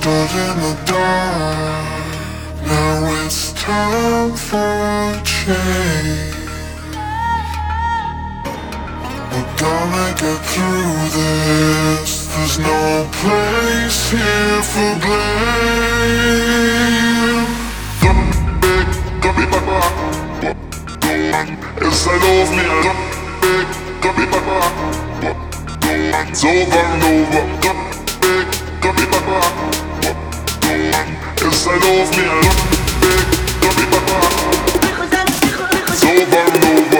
stood in the dark. Now it's time for change. We're gonna get through this. There's no place here for blame. Inside of me, it's over and over. Inside of me, it's over and over.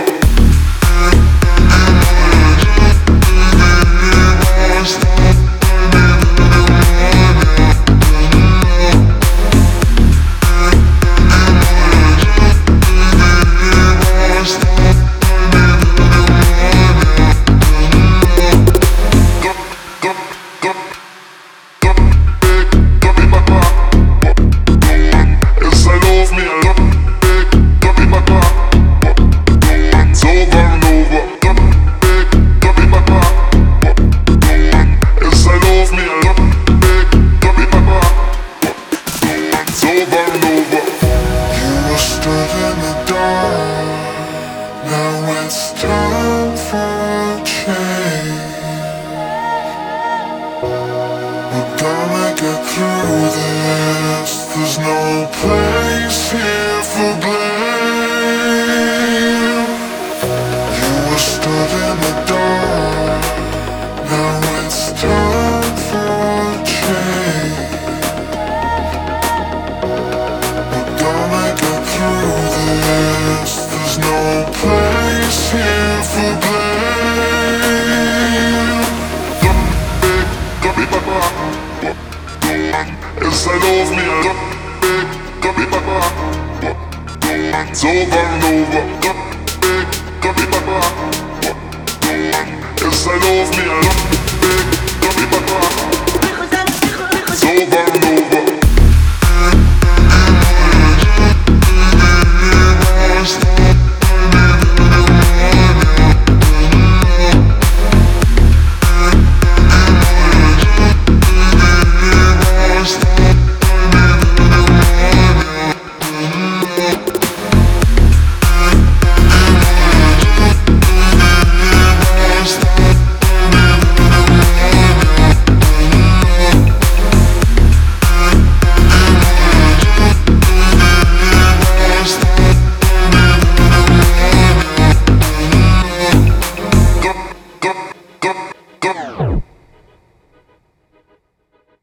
It's time for change. We're gonna get through this. There's no place here for blame. You were stood in the dark. Now it's time for change. We're gonna get through this. There's no place here for blame. Inside of me, it's over and over. Inside of me,